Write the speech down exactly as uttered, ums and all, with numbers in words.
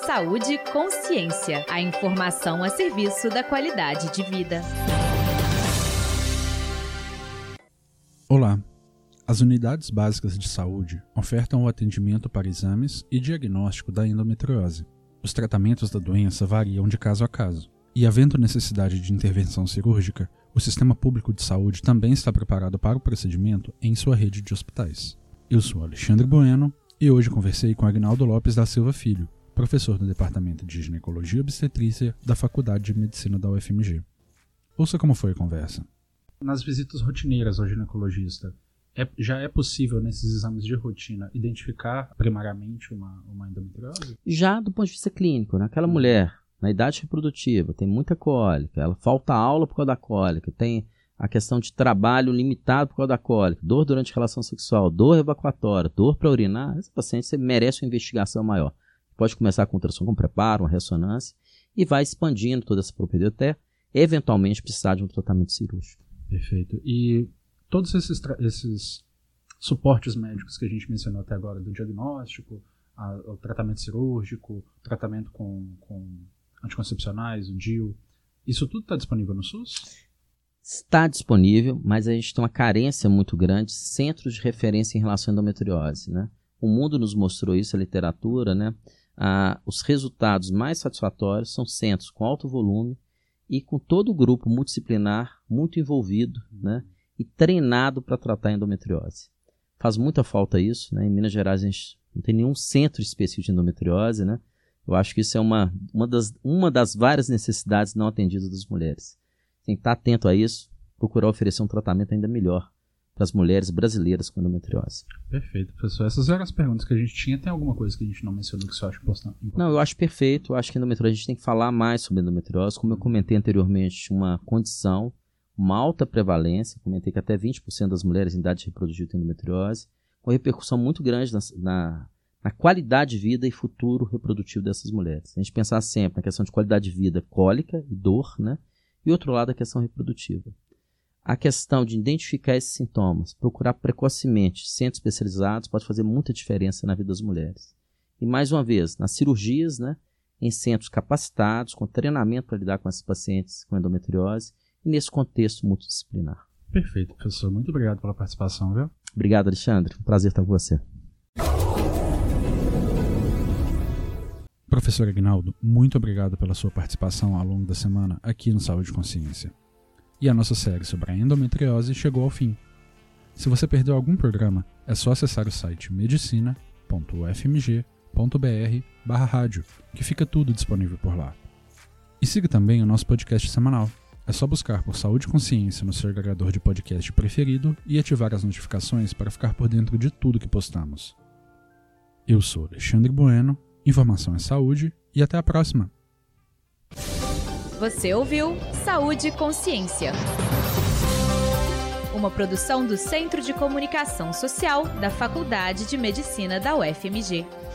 Saúde e Consciência. A informação a serviço da qualidade de vida. Olá. As unidades básicas de saúde ofertam o atendimento para exames e diagnóstico da endometriose. Os tratamentos da doença variam de caso a caso. E havendo necessidade de intervenção cirúrgica, o sistema público de saúde também está preparado para o procedimento em sua rede de hospitais. Eu sou Alexandre Bueno e hoje conversei com Agnaldo Lopes da Silva Filho, professor do Departamento de Ginecologia e Obstetrícia da Faculdade de Medicina da U F M G. Ouça como foi a conversa. Nas visitas rotineiras ao ginecologista, é, já é possível, nesses exames de rotina, identificar primariamente uma, uma endometriose? Já do ponto de vista clínico, né? Aquela mulher na idade reprodutiva, tem muita cólica, ela falta aula por causa da cólica, tem a questão de trabalho limitado por causa da cólica, dor durante a relação sexual, dor evacuatória, dor para urinar, esse paciente você merece uma investigação maior. Pode começar com ultrassom com preparo, uma ressonância, e vai expandindo toda essa propriedade até, eventualmente, precisar de um tratamento cirúrgico. Perfeito. E todos esses, esses suportes médicos que a gente mencionou até agora, do diagnóstico, a, o tratamento cirúrgico, o tratamento com, com anticoncepcionais, o D I U, isso tudo está disponível no SUS? Está disponível, mas a gente tem uma carência muito grande de centros de referência em relação à endometriose, né? O mundo nos mostrou isso, a literatura, né? Ah, os resultados mais satisfatórios são centros com alto volume e com todo o grupo multidisciplinar muito envolvido, né? E treinado para tratar a endometriose. Faz muita falta isso, né? Em Minas Gerais a gente não tem nenhum centro específico de endometriose, né? Eu acho que isso é uma, uma, das, uma das várias necessidades não atendidas das mulheres. Tem que estar atento a isso, procurar oferecer um tratamento ainda melhor para as mulheres brasileiras com endometriose. Perfeito, professor. Essas eram as perguntas que a gente tinha. Tem alguma coisa que a gente não mencionou que você acha importante? Não, eu acho perfeito. Eu acho que a endometriose, a gente tem que falar mais sobre endometriose. Como eu comentei anteriormente, uma condição, uma alta prevalência, comentei que até vinte por cento das mulheres em idade reprodutiva têm endometriose, com repercussão muito grande na, na, na qualidade de vida e futuro reprodutivo dessas mulheres. A gente pensar sempre na questão de qualidade de vida, cólica e dor, né? E outro lado, a questão reprodutiva. A questão de identificar esses sintomas, procurar precocemente centros especializados pode fazer muita diferença na vida das mulheres. E mais uma vez, nas cirurgias, né, em centros capacitados, com treinamento para lidar com esses pacientes com endometriose e nesse contexto multidisciplinar. Perfeito, professor. Muito obrigado pela participação, viu? Obrigado, Alexandre. Um prazer estar com você. Professor Agnaldo, muito obrigado pela sua participação ao longo da semana aqui no Saúde e Consciência. E a nossa série sobre a endometriose chegou ao fim. Se você perdeu algum programa, é só acessar o site medicina ponto u f m g ponto b r barra rádio, que fica tudo disponível por lá. E siga também o nosso podcast semanal. É só buscar por Saúde e Consciência no seu agregador de podcast preferido e ativar as notificações para ficar por dentro de tudo que postamos. Eu sou Alexandre Bueno, informação é saúde e até a próxima! Você ouviu Saúde e Consciência, uma produção do Centro de Comunicação Social da Faculdade de Medicina da U F M G.